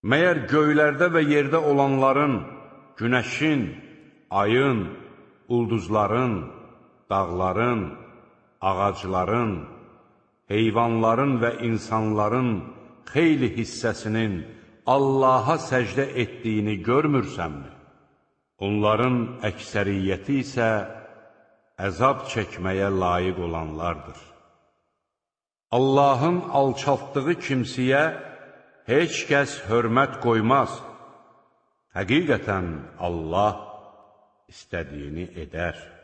Məyər göylərdə və yerdə olanların, günəşin, ayın, ulduzların, dağların, ağacların, heyvanların və insanların xeyli hissəsinin Allaha səcdə etdiyini görmürsənmi? Onların əksəriyyəti isə əzab çəkməyə layiq olanlardır. Allahın alçaltdığı kimsiyə heç kəs hörmət qoymaz. Həqiqətən Allah istədiyini edər.